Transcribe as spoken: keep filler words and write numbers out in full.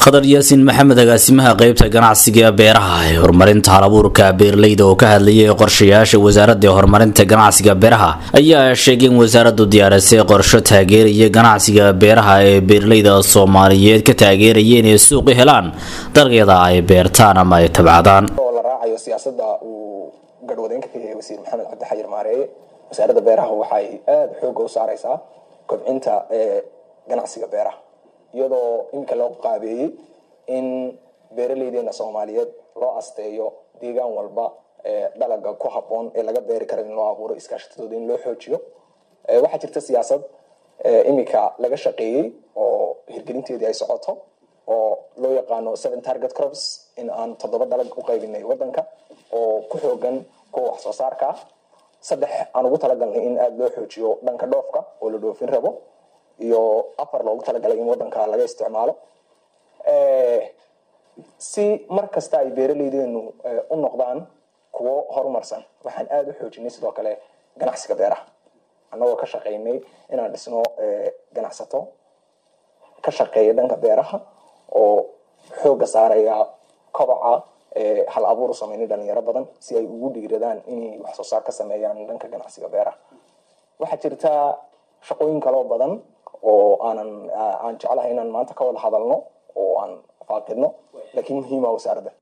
khadar yaasin maxamed agaasimaha qaybta ganacsiga beeraha ee horumarinta halabuurka beeraleyda oo ka hadlayay qorshayaasha wasaaradda horumarinta ganacsiga beeraha ayaa sheegay in wasaaraddu diyaarisay qorshe taageeraya ganacsiga beeraha ee beeraleyda Soomaaliyeed ka taageeraya inay suuq helaan dalagyada ay beertaan ama ay tabcadaan. la raacayo siyaasadda uu gadwadeenka ka yahay wasiir Maxamed Cabdi Xayir Maareeye, wasaaradda beeraha waxay aad xoog u saaraysaa kobcinta ee ganacsiga beeraha iyadoo inka loo qaabeeyay in beeraleydeena Soomaaliyeed loo asteeyo deegaan walba ee dalaga ku haboon ee laga beeri karo in loo abuuro iskaashatadooda in loo xoojiyo. Waxa jirta siyaasad imika laga shaqeeyay oo hirgelinteedii ay socoto oo loo yaqaano seven target crops in aan toddoba dalag u qaybinay wadanka oo ku xoogan kuwa wax soo saarka saddex aan ugu talagalnay in aad loo xoojiyo dhanka dhoofka oo la dhoofin rabo iyo afar loogu talagalay in wadanka laga isticmaalo ee si markasta ay beeraleydeenu u noqdaan kuwo horumarsan. Waxaan aad u xoojinay sidoo kale ganacsiga beeraha anagoo ka shaqeynay inaan dhisno ganacsato ka shaqeeya dhanka beeraha oo xooga saaraya kobaca hal abuur sameynay dhalinyaro badan si ay ugu dhiiradaan inay wax soo saar ka sameeyaan dhanka ganacsiga beeraha. Waxa jirta shaqooyin kale oo badan oo aanan aan jeclahay inaan maanta ka wada hadalno oo aan faaqidno laakiin muhiim ah wasaaradda